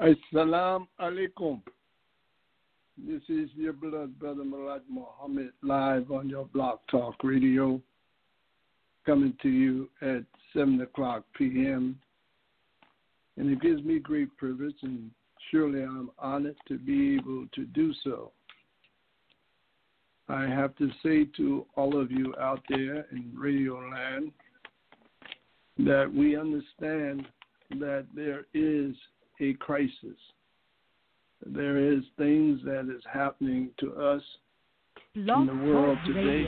Assalamu alaikum. This is your blood brother Murad Muhammad live on your Blog Talk Radio, coming to you at 7 o'clock p.m. And it gives me great privilege, and surely I'm honored to be able to do so. I have to say to all of you out there in Radio Land that we understand that there is a crisis. There is things that is happening to us in the world today.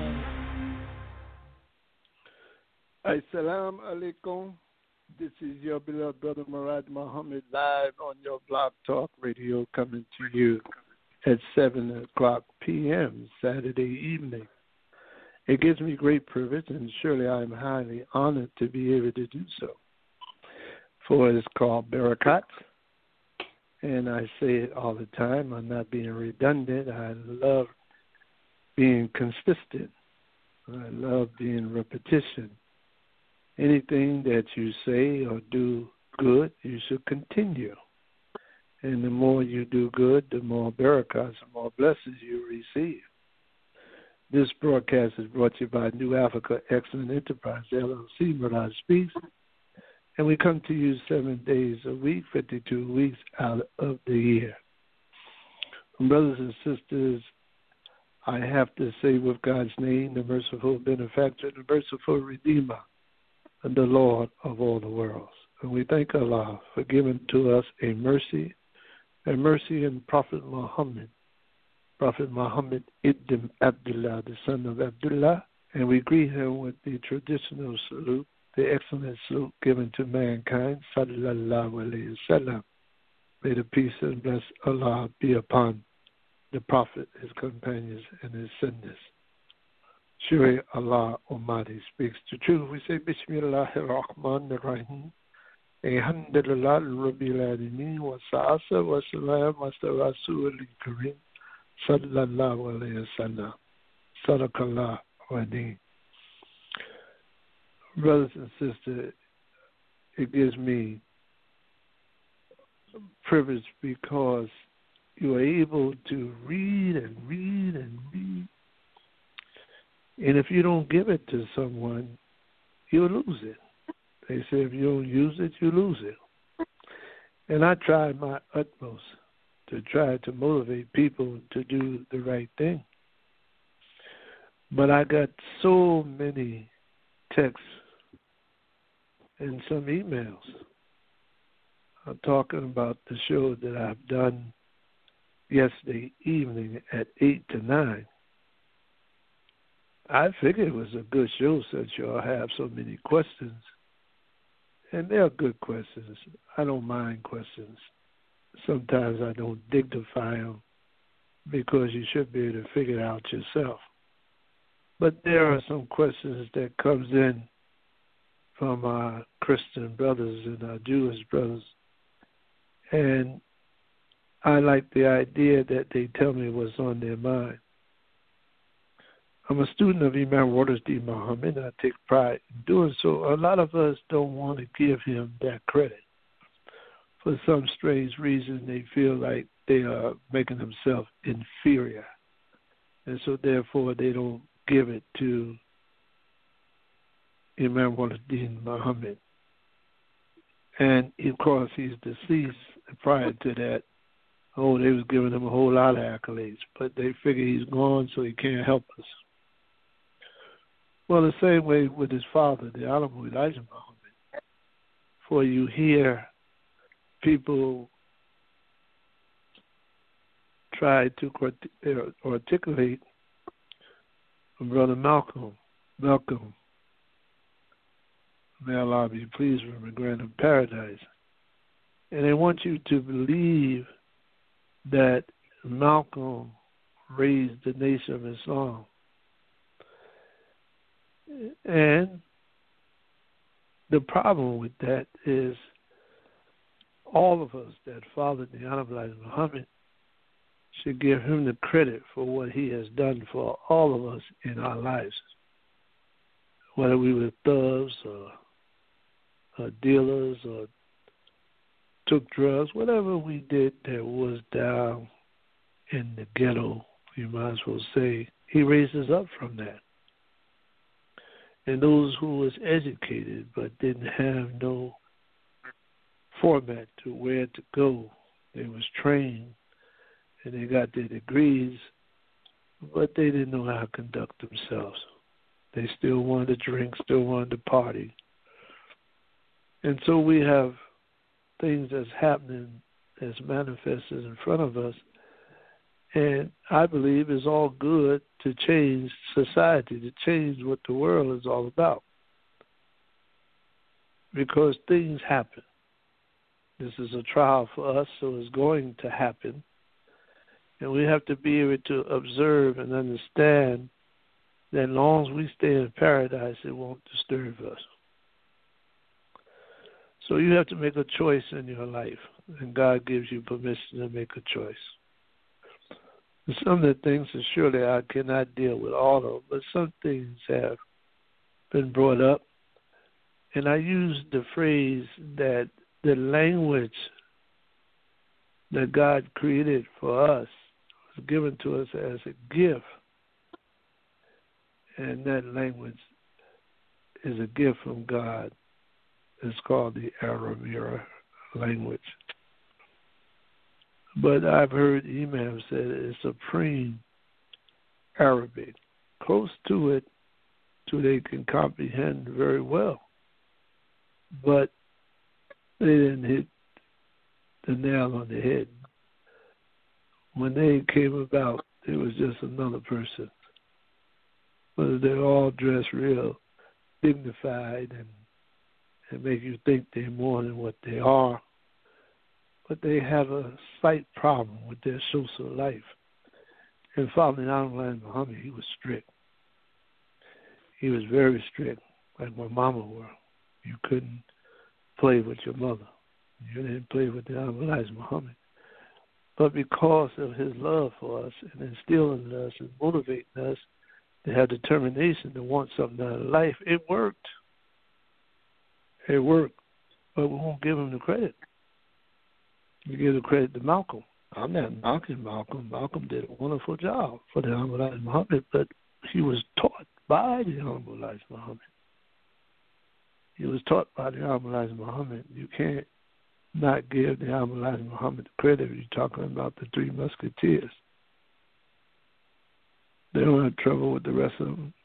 Assalamu alaikum. This is your beloved brother Murad Muhammad live on your Blog Talk Radio, coming to you at 7 o'clock p.m. Saturday evening. It gives me great privilege, and surely I am highly honored to be able to do so. For it's called Barakat, and I say it all the time. I'm not being redundant. I love being consistent. I love being repetition. Anything that you say or do good, you should continue. And the more you do good, the more barakahs, the more blessings you receive. This broadcast is brought to you by New Africa Excellent Enterprise, LLC, Murad Speaks. And we come to you 7 days a week, 52 weeks out of the year. And brothers and sisters, I have to say with God's name, the merciful benefactor, the merciful redeemer, and the Lord of all the worlds. And we thank Allah for giving to us a mercy in Prophet Muhammad Ibn Abdullah, the son of Abdullah, and we greet him with the traditional salute, the excellent salute given to mankind, sallallahu alayhi wasallam. May the peace and bless Allah be upon the Prophet, his companions, and his senders. Surely Allah Almighty speaks the truth. We say, Bismillahir Rahmanir Rahim. Alhamdulillah Rabbil Alameen wa sa'asa wa salam wa rasulil kareem sallallahu alayhi wasallam. Sadaqallah wa deen. Brothers and sisters, it gives me privilege because you are able to read and read and read. And if you don't give it to someone, you'll lose it. They say if you don't use it, you lose it. And I try my utmost to try to motivate people to do the right thing. But I got so many texts and some emails. I'm talking about the show that I've done yesterday evening at 8 to 9. I figured it was a good show since you all have so many questions. And they're good questions. I don't mind questions. Sometimes I don't dignify them because you should be able to figure it out yourself. But there are some questions that comes in from our Christian brothers and our Jewish brothers. And I like the idea that they tell me what's on their mind. I'm a student of Imam Watersdeed Muhammad, and I take pride in doing so. A lot of us don't want to give him that credit. For some strange reason, they feel like they are making themselves inferior. And so, therefore, they don't give it to Imam Watersdeed Muhammad. And, of course, he's deceased. Prior to that, they was giving him a whole lot of accolades. But they figure he's gone, so he can't help us. Well, the same way with his father, the Honorable Elijah Muhammad. For you hear people try to articulate Brother Malcolm, may Allah be pleased with him and grant him paradise. And they want you to believe that Malcolm raised the nation of Islam. And the problem with that is all of us that followed the Honorable Elijah Muhammad should give him the credit for what he has done for all of us in our lives, whether we were thugs or dealers or took drugs, whatever we did that was down in the ghetto, you might as well say, he raised us up from that. And those who was educated but didn't have no format to where to go, they was trained and they got their degrees, but they didn't know how to conduct themselves. They still wanted to drink, still wanted to party. And so we have things that's happening as manifested in front of us. And I believe it's all good to change society, to change what the world is all about. Because things happen. This is a trial for us, so it's going to happen. And we have to be able to observe and understand that as long as we stay in paradise, it won't disturb us. So you have to make a choice in your life, and God gives you permission to make a choice. And some of the things that surely I cannot deal with all of them, but some things have been brought up. And I use the phrase that the language that God created for us was given to us as a gift. And that language is a gift from God. It's called the Aramaic language. But I've heard Imam say it's Supreme Arabic, close to it, so they can comprehend very well. But they didn't hit the nail on the head. When they came about, it was just another person. But they're all dressed real dignified and make you think they're more than what they are. But they have a slight problem with their social life. And following Elijah Muhammad, he was strict. He was very strict, like my mama were. You couldn't play with your mother. You didn't play with the Elijah Muhammad. But because of his love for us and instilling in us and motivating us to have determination to want something out of life, it worked. It worked. But we won't give him the credit. We give the credit to Malcolm. I'm not knocking Malcolm. Malcolm did a wonderful job for the Honorable Elijah Muhammad, but he was taught by the Honorable Elijah Muhammad. He was taught by the Honorable Elijah Muhammad. You can't not give the Honorable Elijah Muhammad the credit if you're talking about the Three Musketeers. They don't have trouble with the rest of them.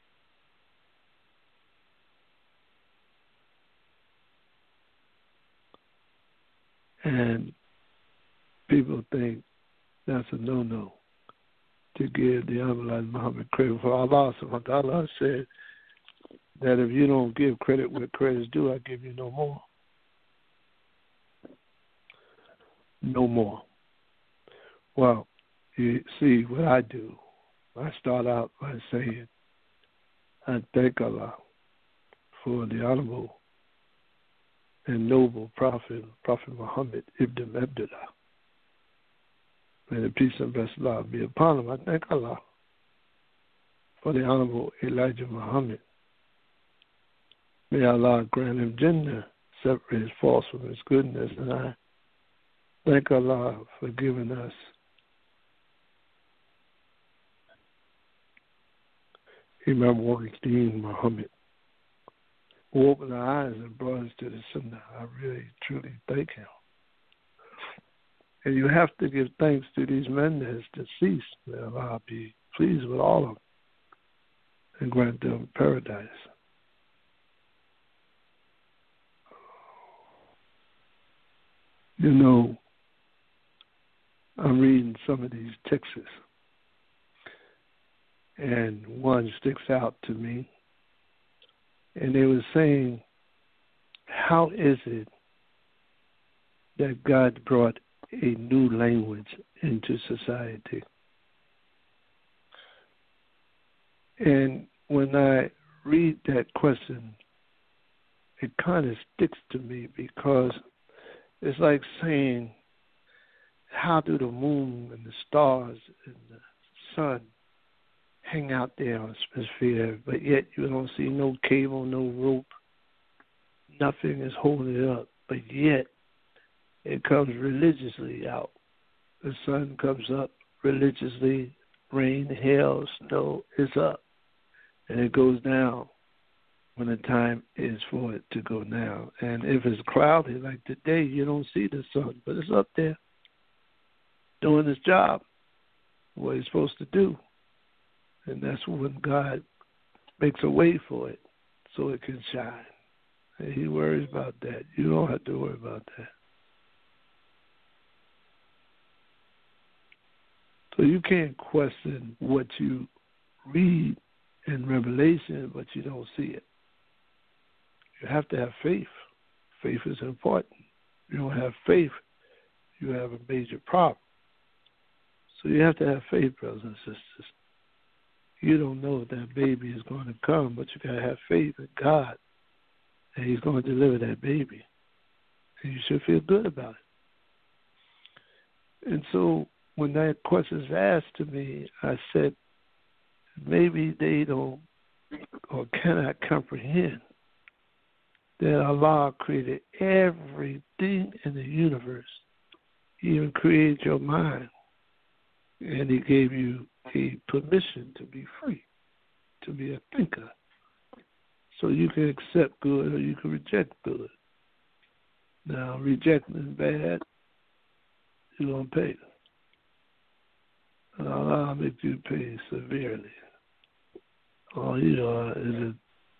And people think that's a no-no to give the Honorable Elijah Muhammad credit. For Allah subhanahu wa ta'ala said that if you don't give credit where credit is due, I give you no more. No more. Well, you see what I do. I start out by saying, I thank Allah for the honorable and noble Prophet Muhammad Ibn Abdullah. May the peace and blessed Allah be upon him. I thank Allah for the Honorable Elijah Muhammad. May Allah grant him Jannah, separate his faults from his goodness. And I thank Allah for giving us Imam Waqidin Muhammad, who opened our eyes and brought us to the Sunnah. I really, truly thank him. And you have to give thanks to these men that has deceased. May Allah be pleased with all of them and grant them paradise. You know, I'm reading some of these texts, and one sticks out to me. And they were saying, how is it that God brought a new language into society? And when I read that question, it kind of sticks to me because it's like saying, how do the moon and the stars and the sun hang out there on the sphere, but yet you don't see no cable, no rope, nothing is holding it up, but yet It comes religiously out. The sun comes up religiously. Rain, hail, snow is up. And it goes down when the time is for it to go down. And if it's cloudy like today, you don't see the sun, but it's up there doing its job, what it's supposed to do. And that's when God makes a way for it so it can shine. And he worries about that. You don't have to worry about that. So you can't question what you read in Revelation, but you don't see it. You have to have faith. Faith is important. You don't have faith, you have a major problem. So you have to have faith, brothers and sisters. You don't know if that baby is going to come, but you got to have faith in God that he's going to deliver that baby. And you should feel good about it. And so when that question is asked to me, I said, maybe they don't or cannot comprehend that Allah created everything in the universe. He even created your mind. And he gave you a permission to be free, to be a thinker. So you can accept good or you can reject good. Now, rejecting bad, you're going to pay. And Allah will make you pay severely. All you are is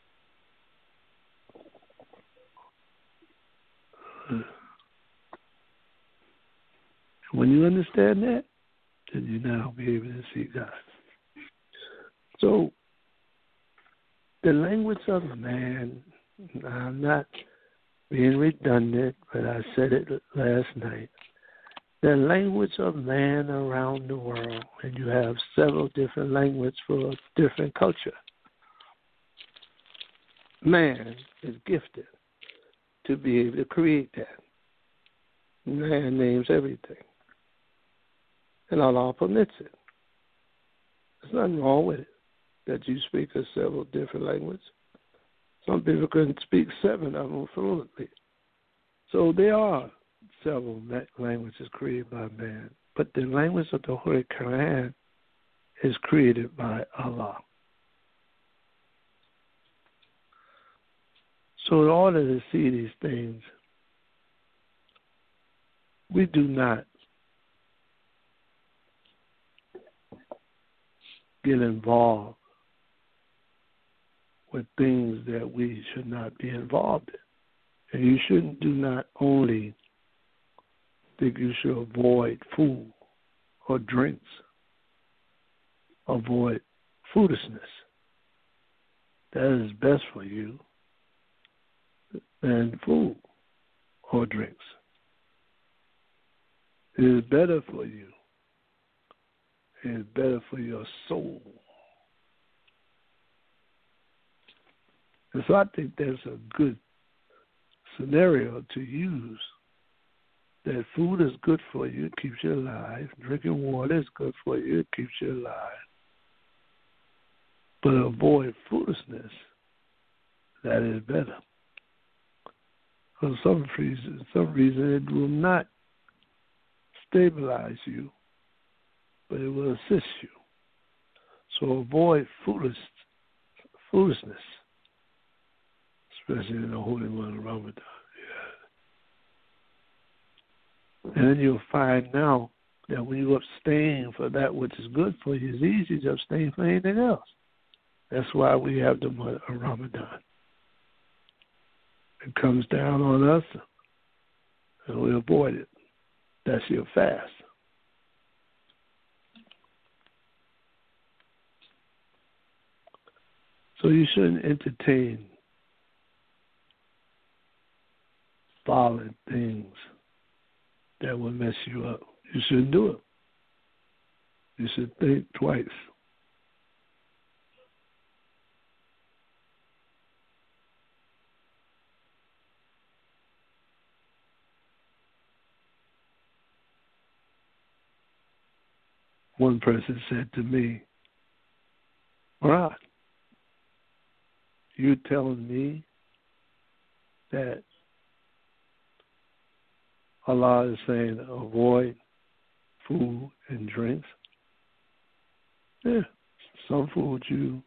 when you understand that, then you now be able to see God. So, the language of man, I'm not being redundant, but I said it last night. The language of man around the world, and you have several different languages for a different culture. Man is gifted to be able to create that. Man names everything. And Allah permits it. There's nothing wrong with it that you speak of several different languages. Some people can speak 7 of them fluently. So there are several languages created by man. But the language of the Holy Quran is created by Allah. So in order to see these things, we do not get involved with things that we should not be involved in. And you shouldn't do not only think you should avoid food or drinks, avoid foolishness. That is best for you than food or drinks. It is better for you. It is better for your soul. And so I think that's a good scenario to use. That food is good for you, it keeps you alive. Drinking water is good for you, it keeps you alive. But avoid foolishness. That is better. For some reason it will not stabilize you, but it will assist you. So avoid foolishness, especially in the holy month of Ramadan. And then you'll find now that when you abstain for that which is good for you, it's easy to abstain for anything else. That's why we have the month of Ramadan. It comes down on us, and we avoid it. That's your fast. So you shouldn't entertain violent things that will mess you up. You shouldn't do it. You should think twice. One person said to me, Rod, you telling me that Allah is saying avoid food and drinks. Yeah, some foods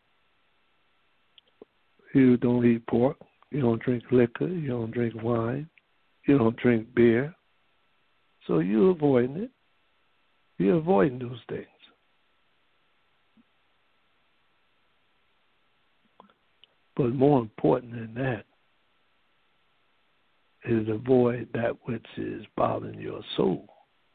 you don't eat pork, you don't drink liquor, you don't drink wine, you don't drink beer. So you're avoiding it. You're avoiding those things. But more important than that is avoid that which is bothering your soul.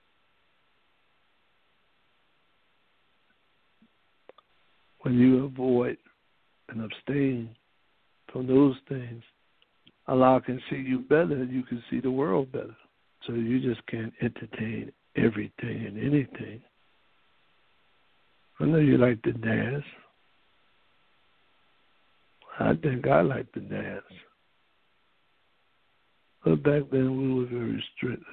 When you avoid and abstain from those things, Allah can see you better. You can see the world better. So you just can't entertain everything and anything. I know you like to dance. I think I like to dance. But back then we were very strict.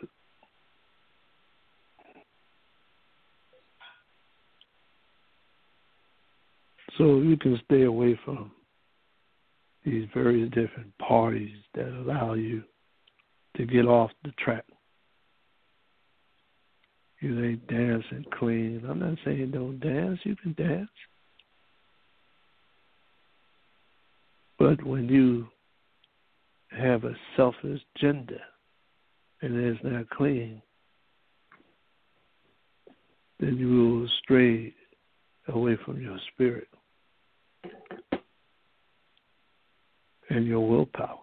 So you can stay away from these various different parties that allow you to get off the track. You ain't dancing clean. I'm not saying don't dance. You can dance. But when you have a selfish gender and it's not clean, then you will stray away from your spirit and your willpower.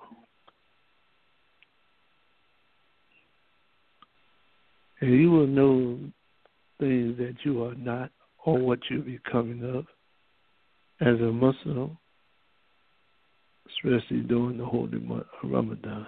And you will know things that you are not or what you're becoming of as a Muslim, especially during the holy month of Ramadan.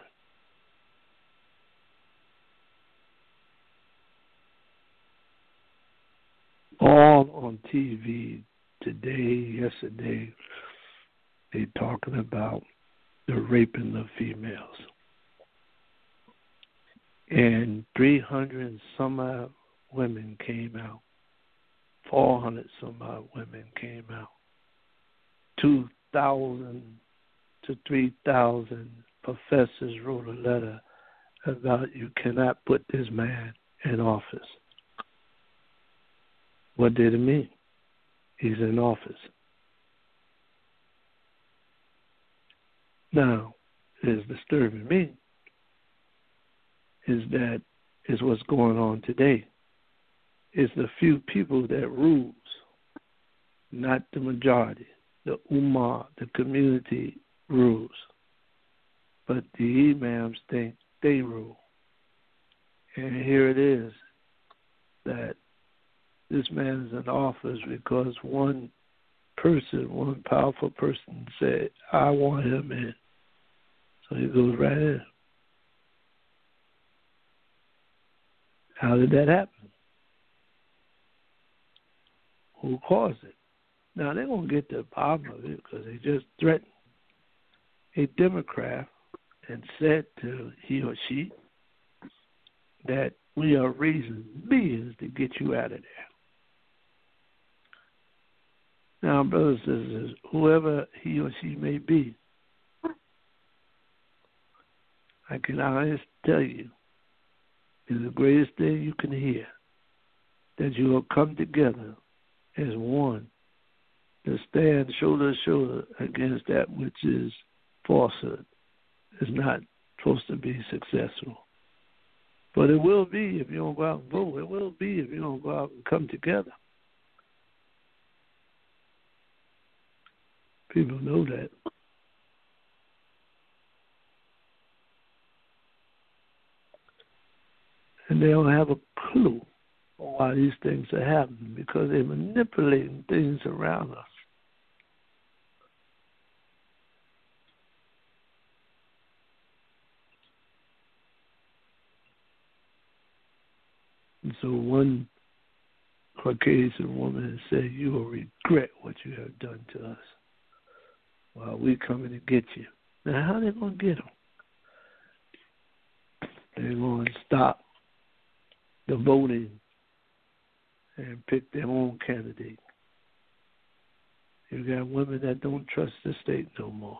All on TV today, yesterday, they talking about the raping of females. And 300 and some odd women came out. 400 some odd women came out. 2,000 to 3,000 professors wrote a letter about you cannot put this man in office. What did it mean? He's in office. Now, it is disturbing me is that is what's going on today. It's the few people that rules, not the majority. The ummah, the community rules. But the imams think they rule. And here it is that this man is in office because one person, one powerful person said, I want him in. So he goes right in. How did that happen? Who caused it? Now, they're going to get to the bottom of it because they just threatened a Democrat and said to he or she that we are raising billions to get you out of there. Now, brothers and sisters, whoever he or she may be, I can honestly tell you, is the greatest thing you can hear, that you will come together as one to stand shoulder to shoulder against that which is falsehood, is not supposed to be successful. But it will be if you don't go out and vote. It will be if you don't go out and come together. People know that. And they don't have a clue why these things are happening because they're manipulating things around us. And so one Caucasian woman said, you will regret what you have done to us while we're coming to get you. Now, how are they going to get them? They're going to stop the voting and pick their own candidate. You got women that don't trust the state no more.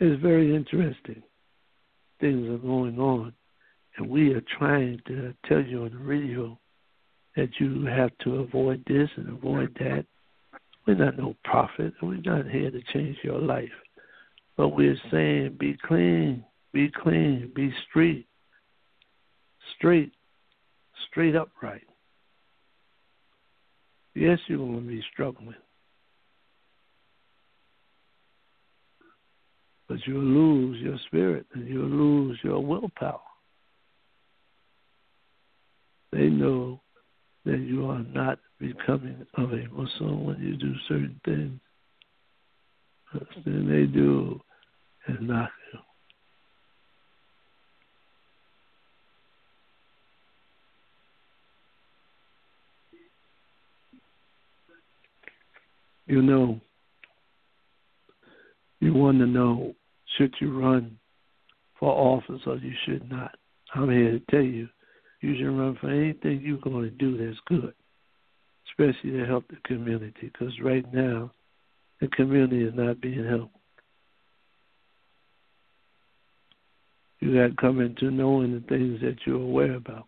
It's very interesting. Things are going on, and we are trying to tell you on the radio that you have to avoid this and avoid that. We're not no prophet. We're not here to change your life. But we're saying be clean, be straight, straight upright. Yes, you're going to be struggling. But you'll lose your spirit and you'll lose your willpower. They know that you are not becoming of a Muslim when you do certain things. Then they do and knock you. You know, you want to know, should you run for office or you should not? I'm here to tell you, you should run for anything you're going to do that's good, especially to help the community, because right now the community is not being helped. You got to come into knowing the things that you're aware about.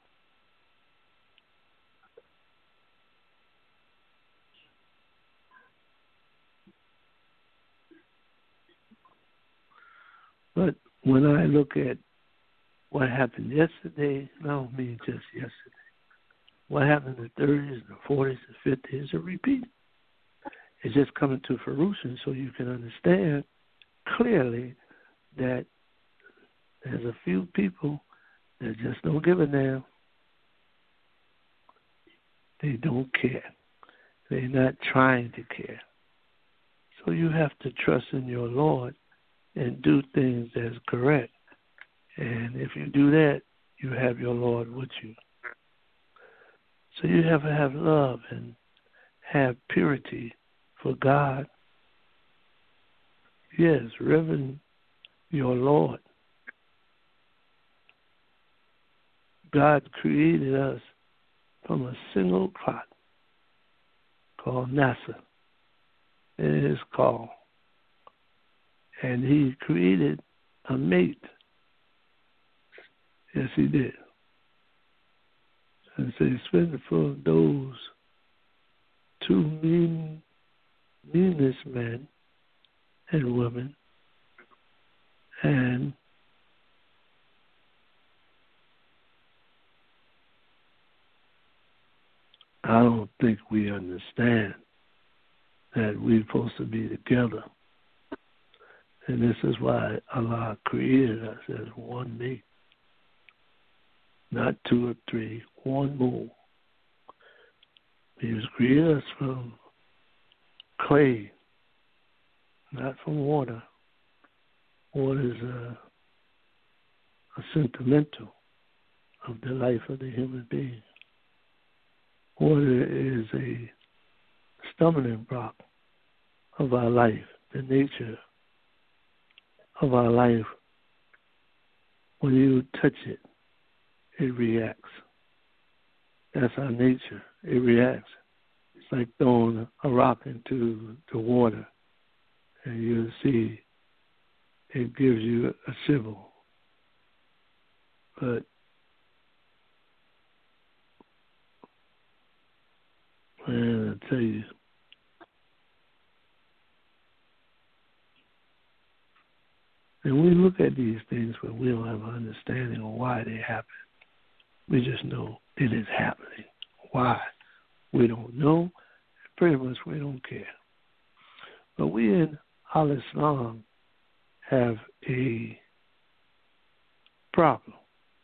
But when I look at what happened yesterday, I don't mean just yesterday. What happened in the 30s, the 40s, the 50s is a repeat. It's just coming to fruition so you can understand clearly that there's a few people that just don't give a damn. They don't care. They're not trying to care. So you have to trust in your Lord and do things that's correct. And if you do that, you have your Lord with you. So you have to have love and have purity for God. Yes, reverend your Lord. God created us from a single clot called NASA. It is called. And he created a mate. Yes, he did. And so he spent for those two meanest men and women, and I don't think we understand that we're supposed to be together. And this is why Allah created us as one mate. Not two or three, one more. He was created us from clay, not from water. Water is a sentimental of the life of the human being. Water is a stumbling block of our life, the nature of our life. When you touch it, it reacts. That's our nature. It reacts. It's like throwing a rock into the water, and you'll see it gives you a shiver. But man, I tell you, and we look at these things, but we don't have an understanding of why they happen. We just know it is happening. Why? We don't know. Pretty much we don't care. But we in Al-Islam have a problem.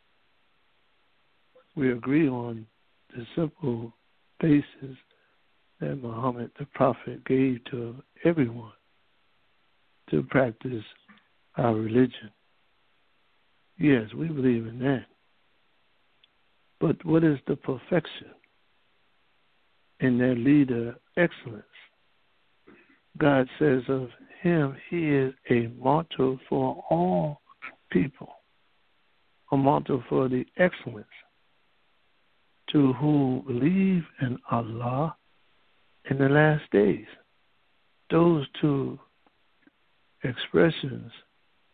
We agree on the simple basis that Muhammad, the Prophet, gave to everyone to practice our religion. Yes, we believe in that. But what is the perfection in their leader, excellence? God says of him, he is a model for all people, a model for the excellence, to whom believe in Allah in the last days. Those two expressions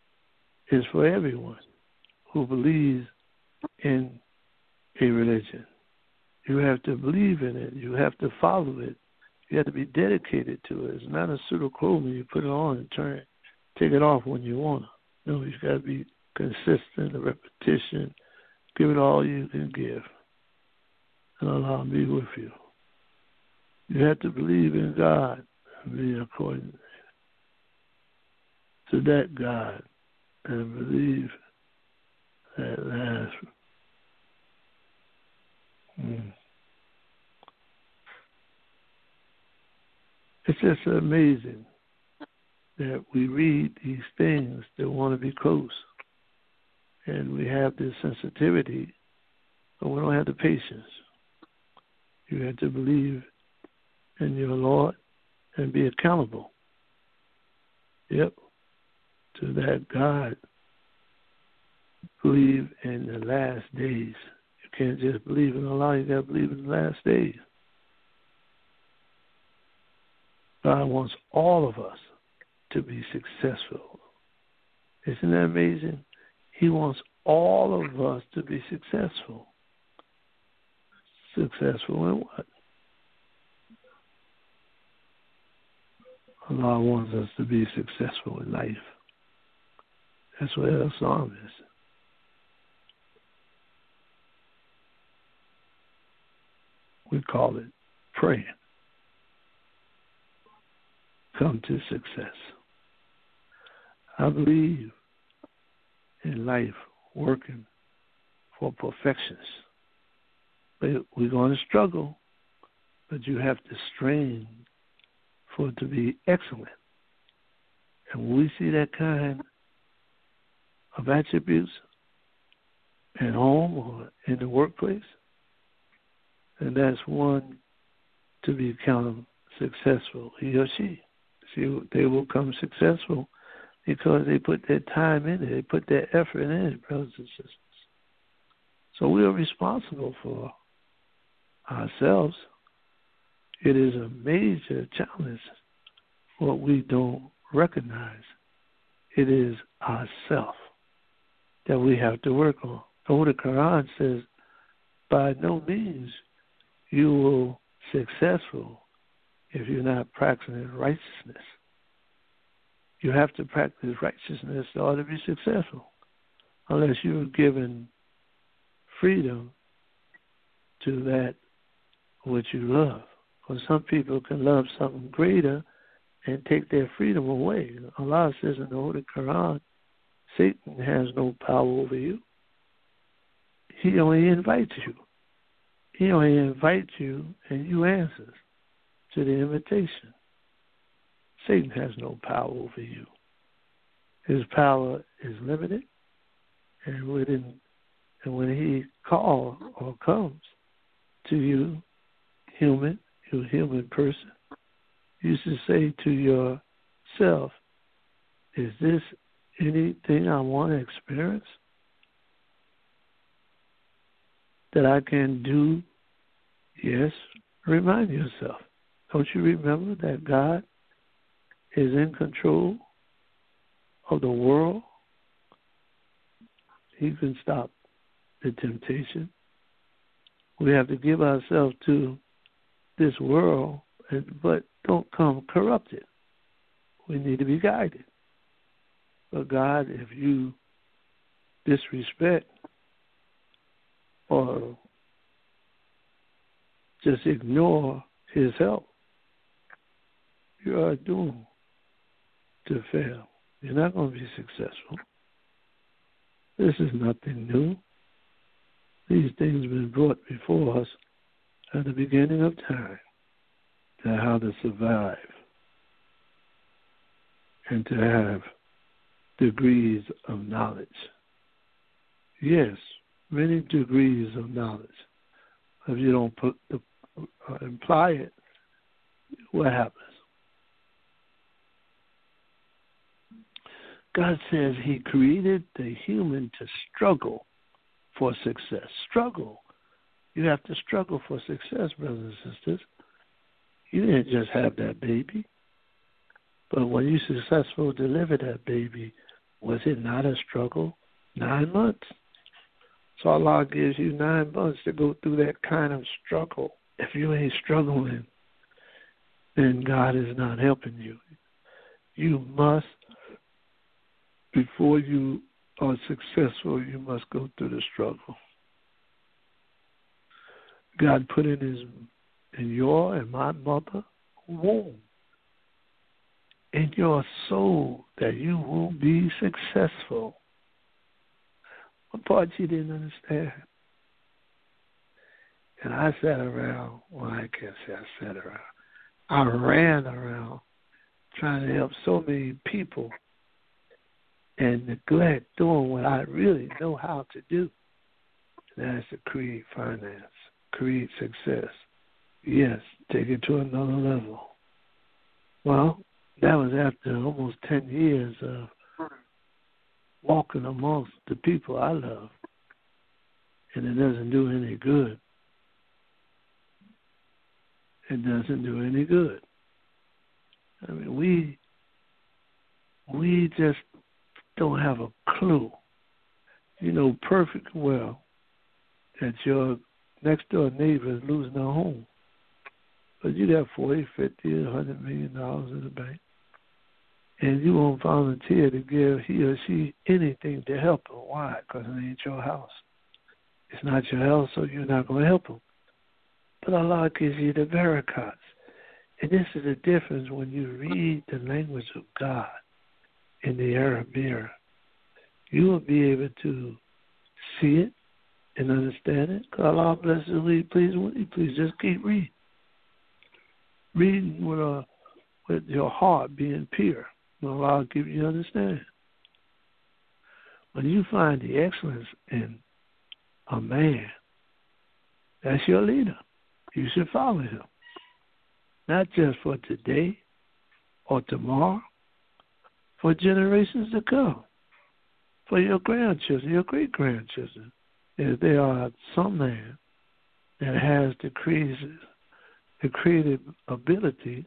is for everyone who believes in a religion. You have to believe in it. You have to follow it. You have to be dedicated to it. It's not a suit of clothing you put it on and take it off when you want to. No, you've got to be consistent, a repetition. Give it all you can give. And allow me with you. You have to believe in God and be according to that God and believe that last. It's just amazing that we read these things that want to be close. And we have this sensitivity, but we don't have the patience. You have to believe in your Lord and be accountable. Yep. To that God. Believe in the last days. You can't just believe in Allah, you got to believe in the last days. God wants all of us to be successful. Isn't that amazing? He wants all of us to be successful. Successful in what? Allah wants us to be successful in life. That's what our psalm is. We call it praying. Come to success. I believe in life working for perfections. But we're going to struggle, but you have to strain for it to be excellent. And when we see that kind of attributes at home or in the workplace, and that's one to become successful, he or she. See, they will become successful because they put their time in it, they put their effort in it, brothers and sisters. So we are responsible for ourselves. It is a major challenge what we don't recognize. It is ourself that we have to work on. The Quran says, by no means you will successful if you're not practicing righteousness. You have to practice righteousness in order to be successful. Unless you're given freedom to that which you love. Because some people can love something greater and take their freedom away. Allah says in the Holy Quran, Satan has no power over you. He only invites you. He only invites you and you answer to the invitation. Satan has no power over you. His power is limited, and when he calls or comes to you, you human person, you should say to yourself, is this anything I want to experience that I can do? Yes. Remind yourself. Don't you remember that God is in control of the world? He can stop the temptation. We have to give ourselves to this world, but don't come corrupted. We need to be guided. But God, if you disrespect or just ignore his help, you are doomed to fail. You're not going to be successful. This is nothing new. These things have been brought before us at the beginning of time, to how to survive and to have degrees of knowledge. Yes, many degrees of knowledge. If you don't imply it, what happens? God says he created the human to struggle for success. Struggle. You have to struggle for success, brothers and sisters. You didn't just have that baby. But when you successfully deliver that baby, Was it not a struggle? 9 months. So Allah gives you 9 months to go through that kind of struggle. If you ain't struggling, then God is not helping you. You must, before you are successful, you must go through the struggle. God put in your and my mother womb, in your soul, that you will be successful. What part you didn't understand? And I sat around, well, I can't say I sat around. I ran around trying to help so many people and neglect doing what I really know how to do. And that's to create finance, create success. Yes, take it to another level. Well, that was after almost 10 years of walking amongst the people I love, and it doesn't do any good. It doesn't do any good. I mean, we just don't have a clue. You know perfect well that your next door neighbor is losing their home, but you got $40, $50, $100 million in the bank, and you won't volunteer to give he or she anything to help them. Why? Because it ain't your house. It's not your house, so you're not going to help them. But Allah gives you the barakats. And this is the difference when you read the language of God in the Arab mirror. You will be able to see it and understand it. Because Allah blesses you, please just keep reading. Reading with your heart being pure. And Allah will give you understanding. When you find the excellence in a man, that's your leader. You should follow him. Not just for today or tomorrow, for generations to come, for your grandchildren, your great-grandchildren. If there are some man that has the creative ability,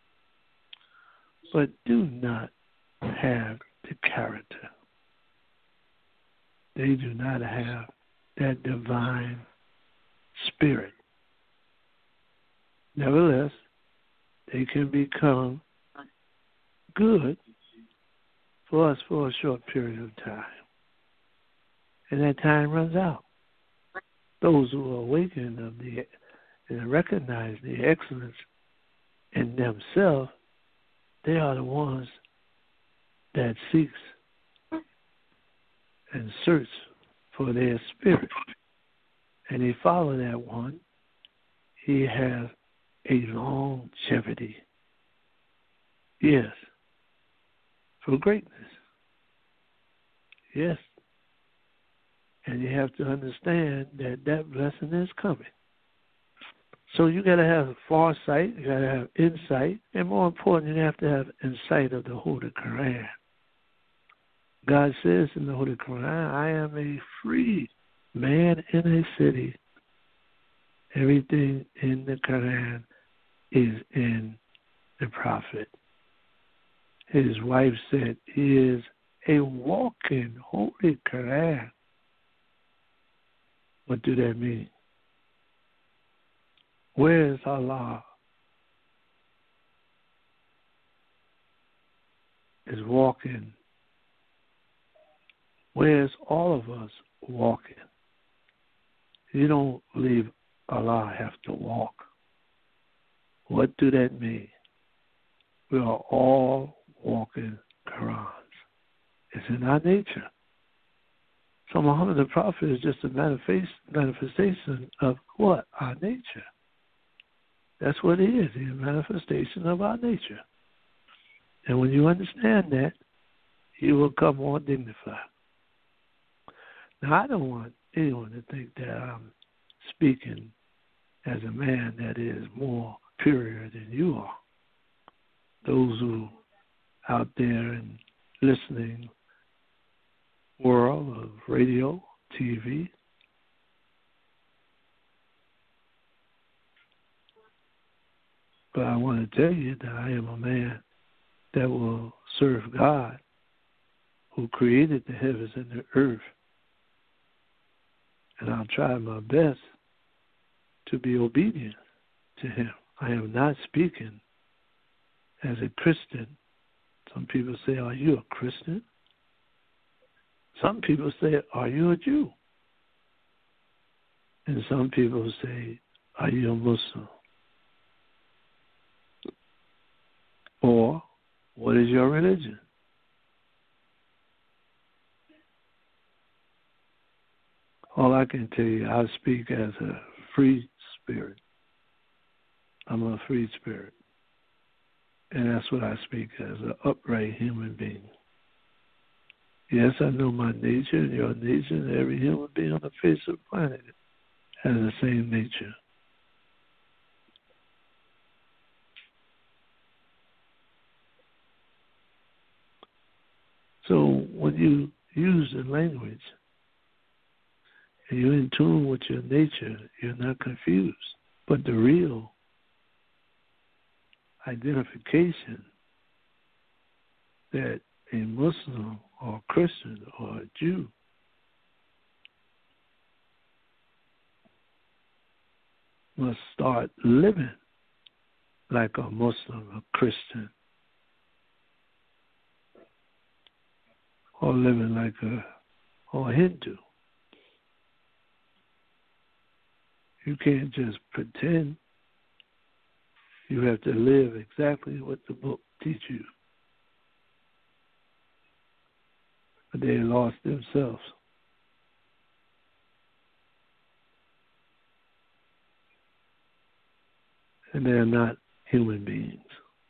but do not have the character. They do not have that divine spirit. Nevertheless, they can become good for us for a short period of time. And that time runs out. Those who awaken and recognize the excellence in themselves, they are the ones that seeks and search for their spirit. And they follow that one. He has a longevity. Yes. For greatness. Yes. And you have to understand that that blessing is coming. So you got to have foresight, you got to have insight, and more important, you have to have insight of the Holy Quran. God says in the Holy Quran, I am a free man in a city. Everything in the Quran is in the Prophet. His wife said he is a walking Holy Quran. What do that mean? Where is Allah? Is walking. Where's all of us walking? You don't believe Allah have to walk. What do that mean? We are all walking Qurans. It's in our nature. So Muhammad the Prophet is just a manifestation of what? Our nature. That's what it is, a manifestation of our nature. And when you understand that, you will become more dignified. Now, I don't want anyone to think that I'm speaking as a man that is more superior than you are. Those who out there in listening world of radio, TV, but I want to tell you that I am a man that will serve God who created the heavens and the earth. And I'll try my best to be obedient to him. I am not speaking as a Christian. Some people say, are you a Christian? Some people say, are you a Jew? And some people say, are you a Muslim? Or, what is your religion? All I can tell you, I speak as a free spirit. I'm a free spirit. And that's what I speak as, an upright human being. Yes, I know my nature and your nature, and every human being on the face of the planet has the same nature. So when you use the language and you're in tune with your nature, you're not confused. But the real identification that a Muslim or a Christian or a Jew must start living like a Muslim, a Christian, or living like a Hindu. You can't just pretend. You have to live exactly what the book teaches you. But they lost themselves. And they are not human beings.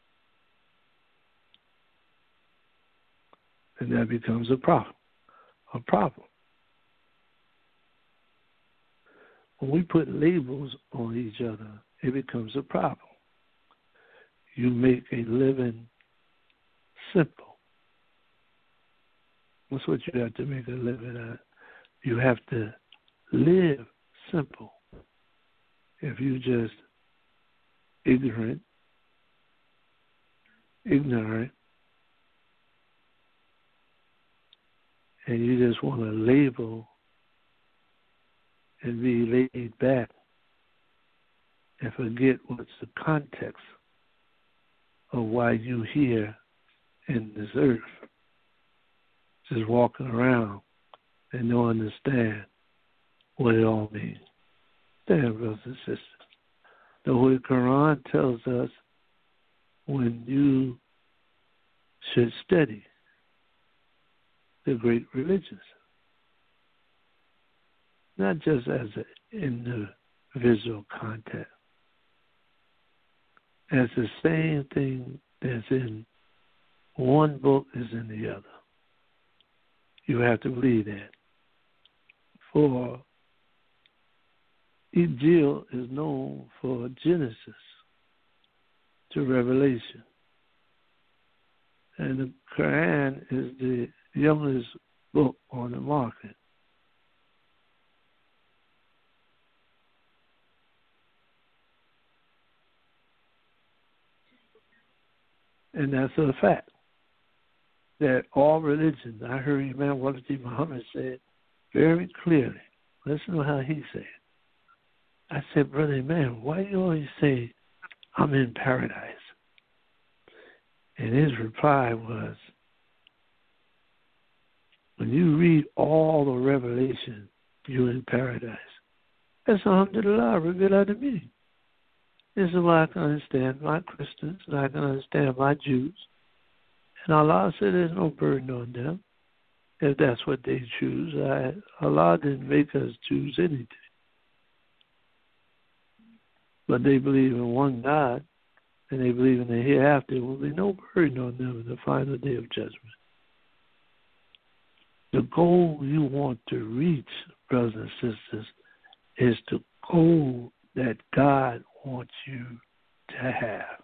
And that becomes a problem. When we put labels on each other, it becomes a problem. You make a living simple. That's what you have to make a living at. You have to live simple. If you just ignorant, and you just want to label and be laid back and forget what's the context of why you here in this earth, just walking around and don't understand what it all means. Damn, brothers and sisters. The Holy Quran tells us when you should study the great religions, not just as an individual context. As the same thing that's in one book is in the other. You have to believe that. For Injil is known for Genesis to Revelation. And the Quran is the youngest book on the market. And that's a fact. That all religions, I heard Imam Waqti Muhammad say it very clearly. Listen to how he said it. I said, Brother Imam, why do you always say, I'm in paradise? And his reply was, when you read all the revelation, you're in paradise. That's alhamdulillah, revealed to me. This is why I can understand my Christians, and I can understand my Jews. And Allah said there's no burden on them if that's what they choose. Allah didn't make us choose anything. But they believe in one God, and they believe in the hereafter. There will be no burden on them in the final day of judgment. The goal you want to reach, brothers and sisters, is the goal that God wants you to have.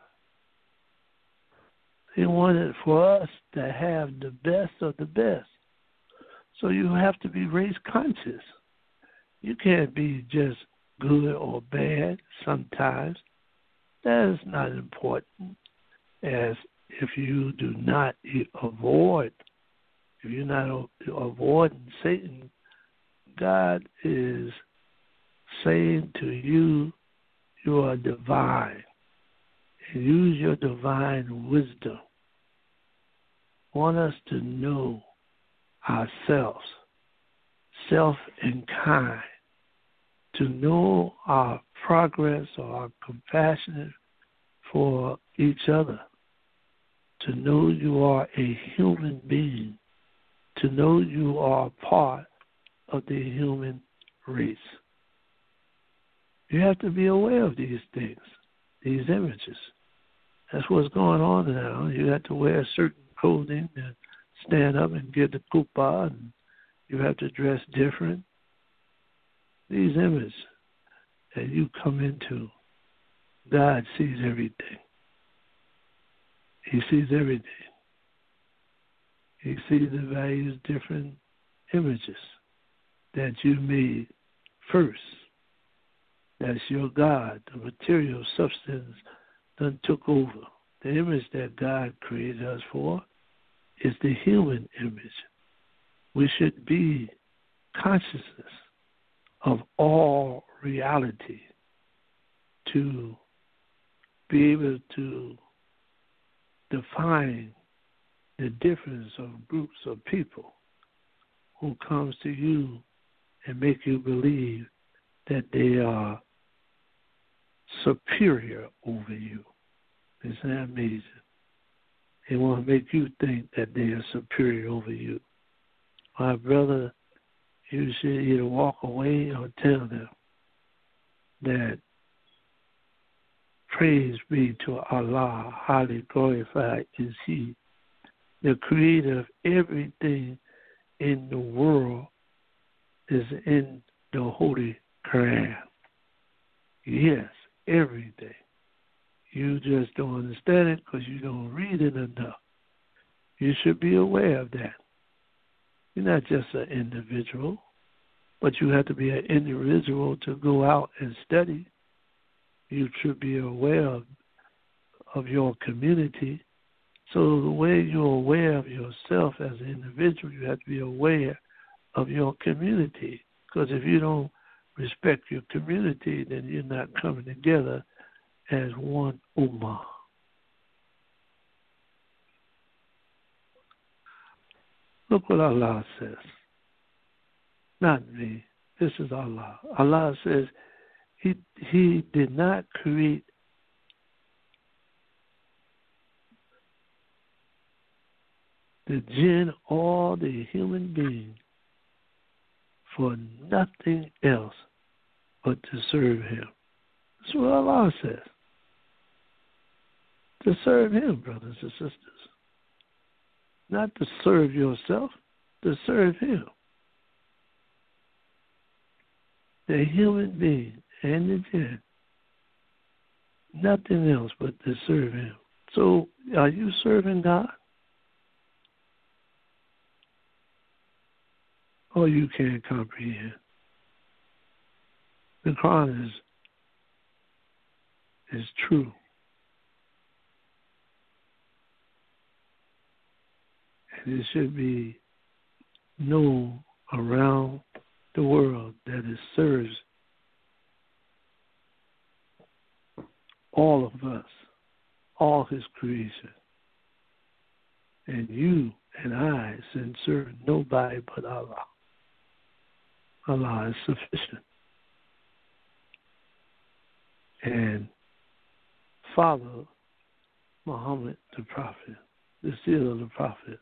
He wanted for us to have the best of the best. So you have to be race conscious. You can't be just good or bad sometimes. That is not important as if you do not avoid if you're not avoiding Satan, God is saying to you, you are divine. And use your divine wisdom. Want us to know ourselves, self and kind, to know our progress or our compassion for each other, to know you are a human being, to know you are part of the human race. You have to be aware of these things, these images. That's what's going on now. You have to wear certain clothing and stand up and get the kuppah, and you have to dress different. These images that you come into, God sees everything. He sees everything. He sees the various different images that you made first. That's your God. The material substance done took over. The image that God created us for is the human image. We should be consciousness of all reality to be able to define the difference of groups of people who comes to you and make you believe that they are superior over you. Isn't that amazing? They want to make you think that they are superior over you. My brother, you should either walk away or tell them that praise be to Allah, highly glorified is He, the creator of everything in the world is in the Holy Quran. Yes, everything. You just don't understand it because you don't read it enough. You should be aware of that. You're not just an individual, but you have to be an individual to go out and study. You should be aware of your community. So the way you're aware of yourself as an individual, you have to be aware of your community. Because if you don't respect your community, then you're not coming together as one ummah. Look what Allah says. Not me. This is Allah. Allah says He did not create the jinn or the human being for nothing else but to serve Him. That's what Allah says. To serve Him, brothers and sisters. Not to serve yourself, to serve Him. The human being and the jinn. Nothing else but to serve Him. So, are you serving God? Or you can't comprehend? The Quran is true. And it should be known around the world that it serves all of us, all His creation. And you and I should serve nobody but Allah. Allah is sufficient. And follow Muhammad the Prophet, the seal of the Prophet.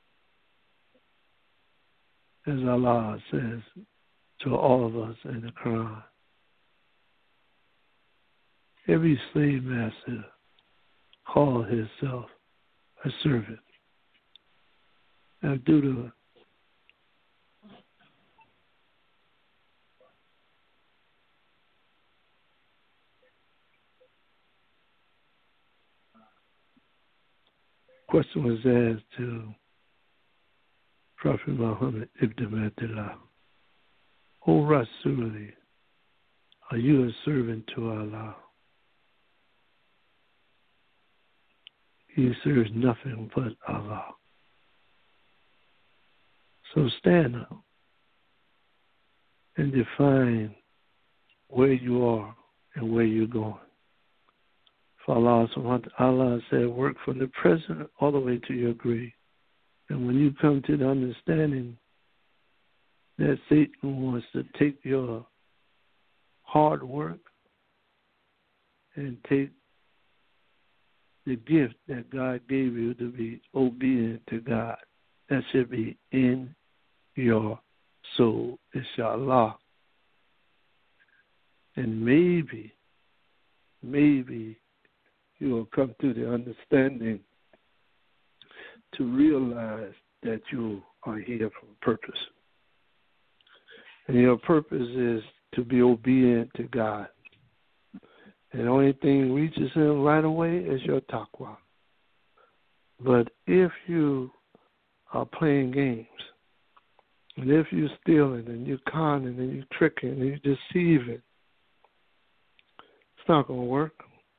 As Allah says to all of us in the Quran. Every slave master called himself a servant. Now, due to question was asked to Prophet Muhammad ibn Abdullah, O Rasuli, are you a servant to Allah? He serves nothing but Allah. So stand up and define where you are and where you're going. For Allah said, work from the present all the way to your grave. And when you come to the understanding that Satan wants to take your hard work and take the gift that God gave you to be obedient to God, that should be in your soul, inshallah. And maybe you will come to the understanding to realize that you are here for a purpose. And your purpose is to be obedient to God. And the only thing reaches him right away is your taqwa. But if you are playing games, and if you're stealing and you're conning and you're tricking and you're deceiving, it's not going to work.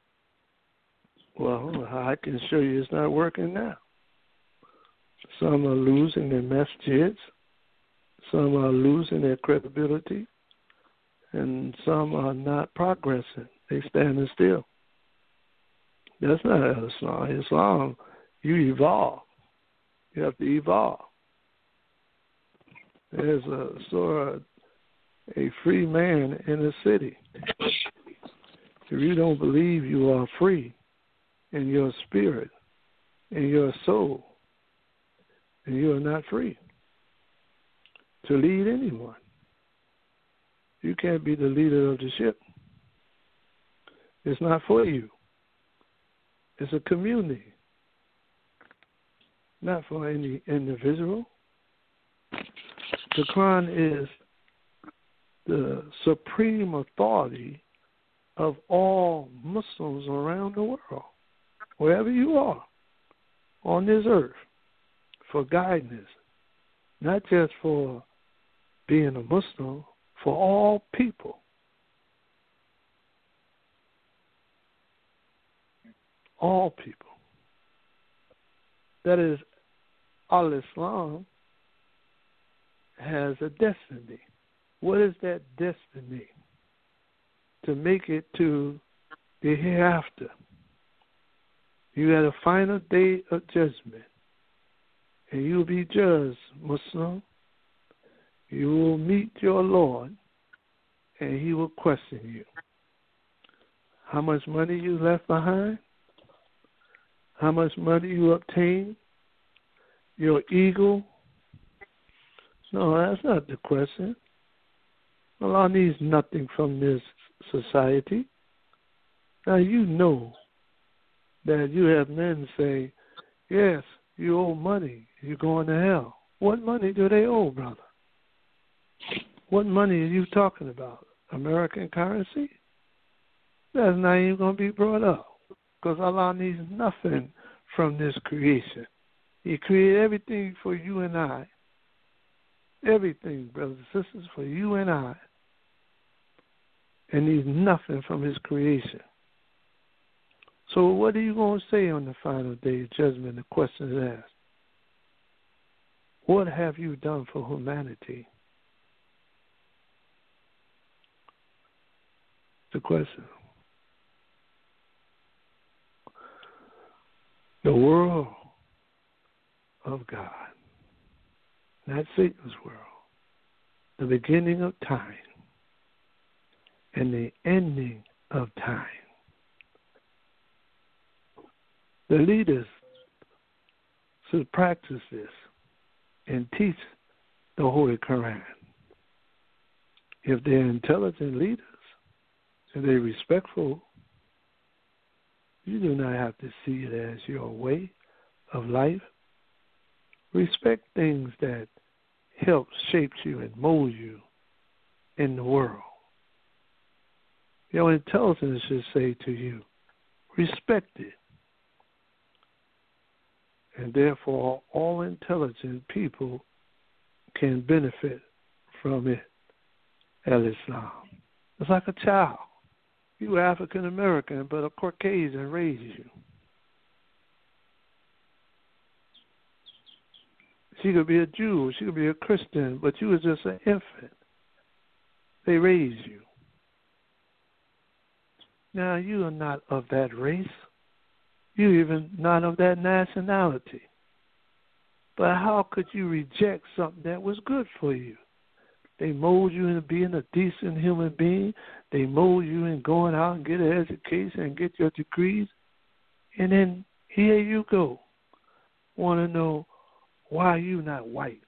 Well, I can show you it's not working now. Some are losing their masjids. Some are losing their credibility. And some are not progressing. They standing still. That's not Islam. Islam, you evolve. You have to evolve. There's a free man in the city. If you don't believe you are free in your spirit, in your soul, then you are not free to lead anyone. You can't be the leader of the ship. It's not for you. It's a community, not for any individual. The Quran is the supreme authority of all Muslims around the world, wherever you are on this earth, for guidance, not just for being a Muslim, for all people. All people. That is, Al-Islam has a destiny. What is that destiny? To make it to the hereafter. You had a final day of judgment, and you will be judged, Muslim. You will meet your Lord, and he will question you. How much money you left behind? How much money you obtained? Your ego? No, that's not the question. Allah needs nothing from this society. Now you know that you have men say, yes, you owe money, you're going to hell. What money do they owe, brother? What money are you talking about? American currency? That's not even going to be brought up, because Allah needs nothing from this creation. He created everything for you and I. Everything, brothers and sisters, for you and I. And needs nothing from his creation. So what are you going to say on the final day of judgment? The question is asked. What have you done for humanity? The question. The world of God, not Satan's world, the beginning of time and the ending of time. The leaders should practice this and teach the Holy Quran. If they're intelligent leaders and they're respectful, you do not have to see it as your way of life. Respect things that help shape you and mold you in the world. Your intelligence should say to you, respect it. And therefore, all intelligent people can benefit from it, al-Islam. It's like a child. You African American, but a Caucasian raised you. She could be a Jew. She could be a Christian, but you was just an infant. They raised you. Now, you are not of that race. You even not of that nationality. But how could you reject something that was good for you? They mold you into being a decent human being. They mold you in going out and get an education and get your degrees. And then here you go. Want to know why you not white?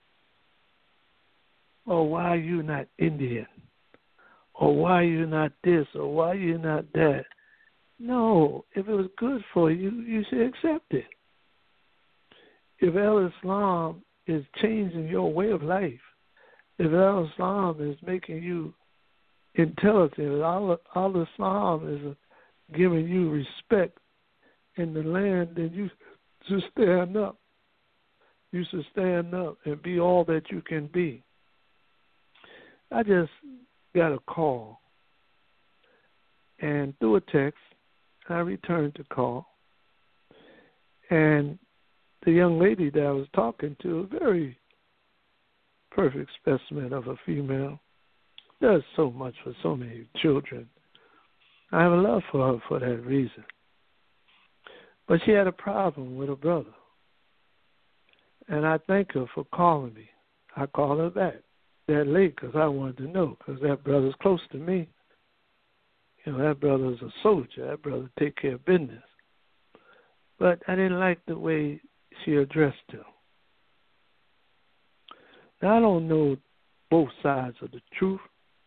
Or why you not Indian? Or why you not this? Or why you not that? No, if it was good for you, you should accept it. If Islam is changing your way of life, if Islam is making you intelligent, if Islam is giving you respect in the land, then you should stand up. You should stand up and be all that you can be. I just got a call, and through a text, I returned the call, and the young lady that I was talking to, a very perfect specimen of a female, does so much for so many children. I have a love for her for that reason. But she had a problem with her brother. And I thank her for calling me. I called her back that late because I wanted to know, because that brother's close to me. You know, that brother's a soldier. That brother take care of business. But I didn't like the way she addressed him. Now, I don't know both sides of the truth.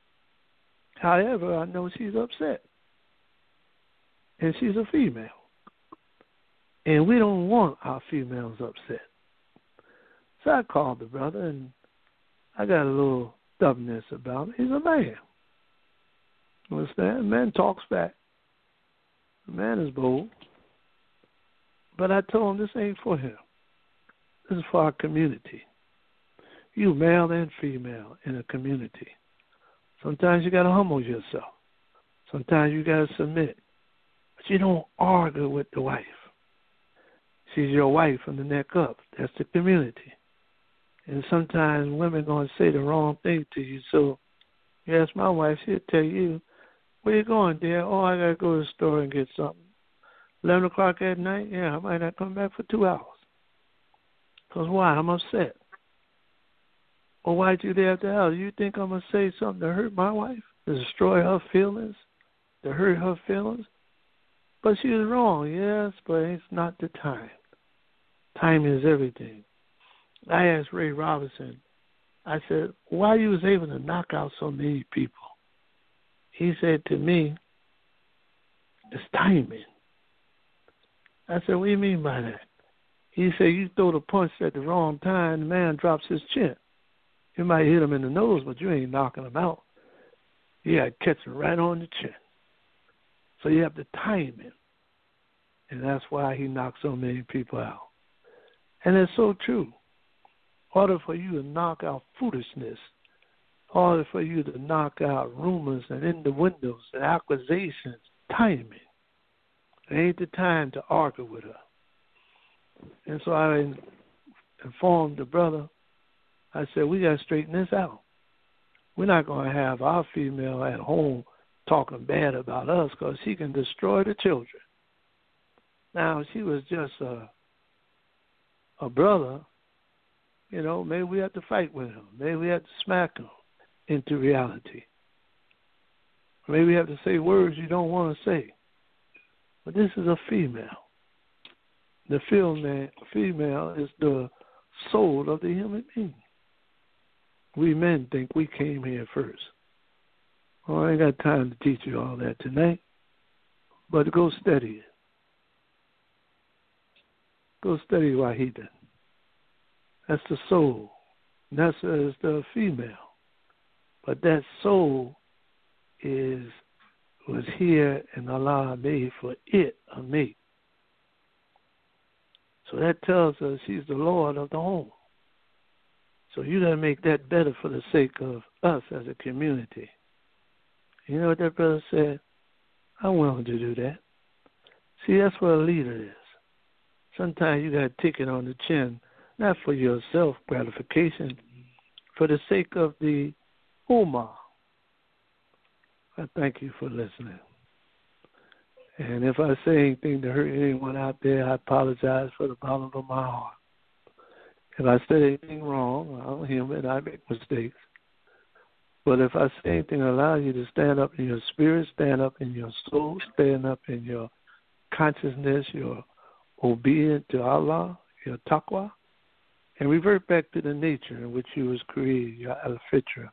However, I know she's upset. And she's a female. And we don't want our females upset. So I called the brother, and I got a little stubbornness about him. He's a man. Understand? A man talks back. A man is bold. But I told him this ain't for him. This is for our community. You male and female in a community. Sometimes you got to humble yourself. Sometimes you got to submit. But you don't argue with the wife. She's your wife from the neck up. That's the community. And sometimes women going to say the wrong thing to you. So you ask my wife, she'll tell you, where you going, dear? Oh, I got to go to the store and get something. 11 o'clock at night? Yeah, I might not come back for 2 hours. Because why? I'm upset. Or why'd you there at the house? You think I'm going to say something to hurt my wife? To destroy her feelings? To hurt her feelings? But she was wrong, yes, but it's not the time. Time is everything. I asked Ray Robinson, I said, why you was able to knock out so many people? He said to me, it's timing. I said, what do you mean by that? He said, you throw the punch at the wrong time, the man drops his chin. You might hit him in the nose, but you ain't knocking him out. You got to catch him right on the chin. So you have to time him. And that's why he knocked so many people out. And it's so true. In order for you to knock out foolishness, in order for you to knock out rumors and innuendos and accusations, timing. It ain't the time to argue with her. And so I informed the brother. I said, we got to straighten this out. We're not going to have our female at home talking bad about us because she can destroy the children. Now, if she was just a brother, you know, maybe we have to fight with him. Maybe we have to smack him into reality. Maybe we have to say words you don't want to say. But this is a female. The female is the soul of the human being. We men think we came here first. Well, I ain't got time to teach you all that tonight, but go study it. Go study Wahida. That's the soul. Nessa is the female. But that soul was here and Allah made for it a mate. So that tells us she's the Lord of the home. So you got to make that better for the sake of us as a community. You know what that brother said? I'm willing to do that. See, that's what a leader is. Sometimes you got to take it on the chin not for your self-gratification, for the sake of the Ummah. I thank you for listening. And if I say anything to hurt anyone out there, I apologize for the bottom of my heart. If I say anything wrong, I'm human, I make mistakes. But if I say anything that allows you to stand up in your spirit, stand up in your soul, stand up in your consciousness, your obedience to Allah, your taqwa, and revert back to the nature in which you was created, your al-fitra.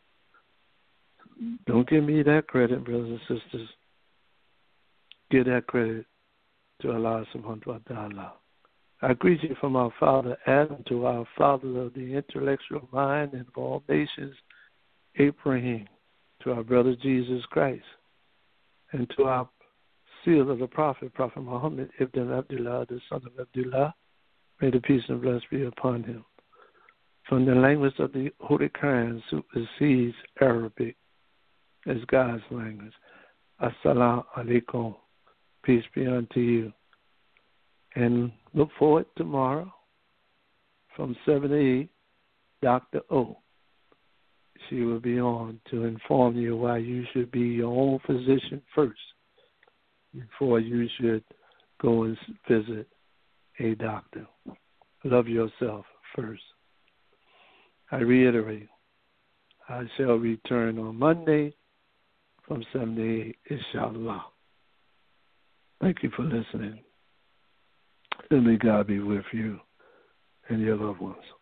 Don't give me that credit, brothers and sisters. Give that credit to Allah subhanahu wa ta'ala. I greet you from our father Adam to our father of the intellectual mind and of all nations, Abraham, to our brother Jesus Christ, and to our seal of the Prophet Muhammad ibn Abdullah, the son of Abdullah. May the peace and blessing be upon him. From the language of the Holy Quran supersedes Arabic as God's language. Assalamu alaikum. Peace be unto you. And look forward tomorrow from 7 to 8, Dr. O. She will be on to inform you why you should be your own physician first before you should go and visit a doctor. Love yourself first. I reiterate, I shall return on Monday from 7 to 8, inshallah. Thank you for listening. And may God be with you and your loved ones.